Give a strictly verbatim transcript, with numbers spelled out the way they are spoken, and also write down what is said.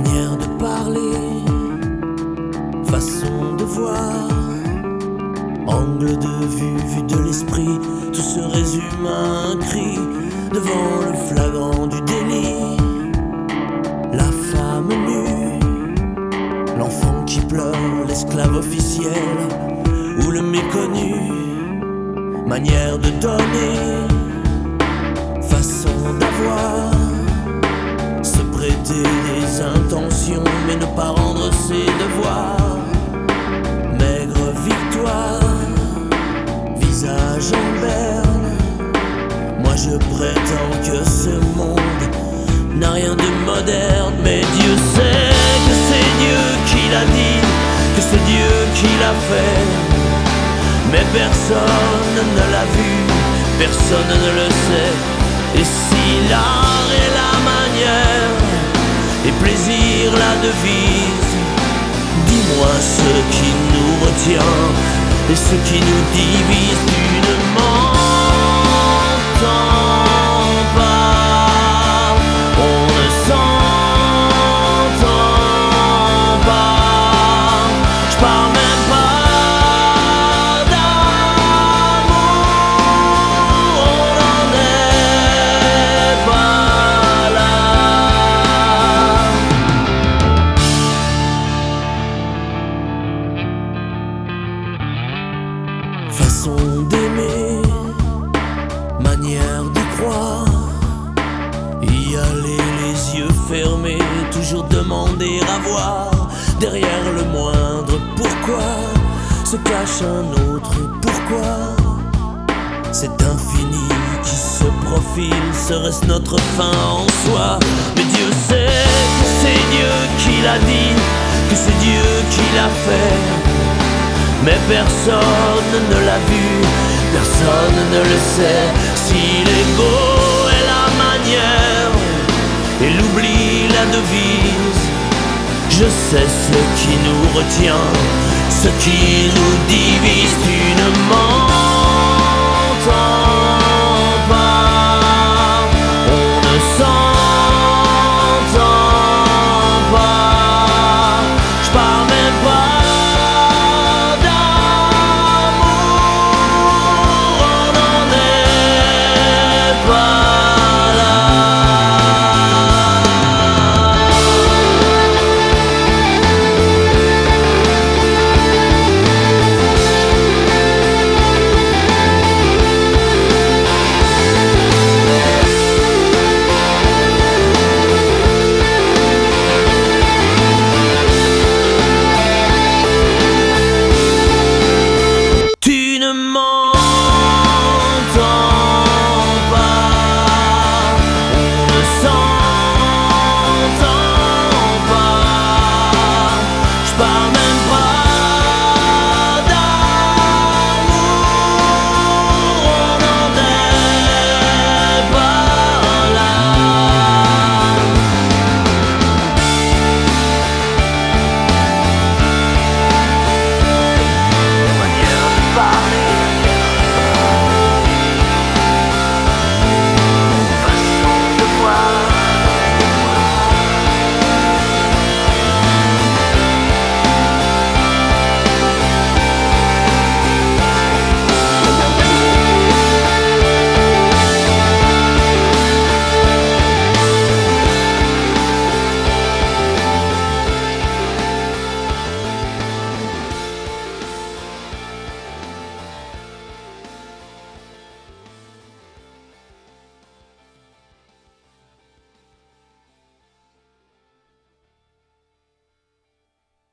manière de parler, façon de voir, angle de vue, vue de l'esprit, tout se résume à un cri devant le flagrant du délit. La femme nue, l'enfant qui pleure, l'esclave officiel ou le méconnu, manière de donner, façon d'avoir, se prêter des intentions mais ne pas rendre ses devoirs. Maigre victoire, visage en berne, moi je prétends que ce monde n'a rien de moderne. Mais Dieu sait que c'est Dieu qui l'a dit, que c'est Dieu qui l'a fait. Mais personne ne l'a vu, personne ne le sait. Et si l'art est la manière et plaisir la devise, dis-moi ce qui nous retient et ce qui nous divise. Tu ne m'entends pas, on ne s'entend pas, je parle même pas d'amour, on n'en est pas là. Façon d'aimer, manière de croire, y aller les yeux fermés, toujours demander à voir. Derrière le moindre pourquoi se cache un autre pourquoi. Cet infini qui se profile, serait-ce notre fin en soi? Mais Dieu sait que c'est Dieu qui l'a dit, que c'est Dieu qui l'a fait. Mais personne ne l'a vu, personne ne le sait. Si l'ego est la manière et l'oubli la devise, je sais ce qui nous retient, ce qui nous divise. Tu ne mens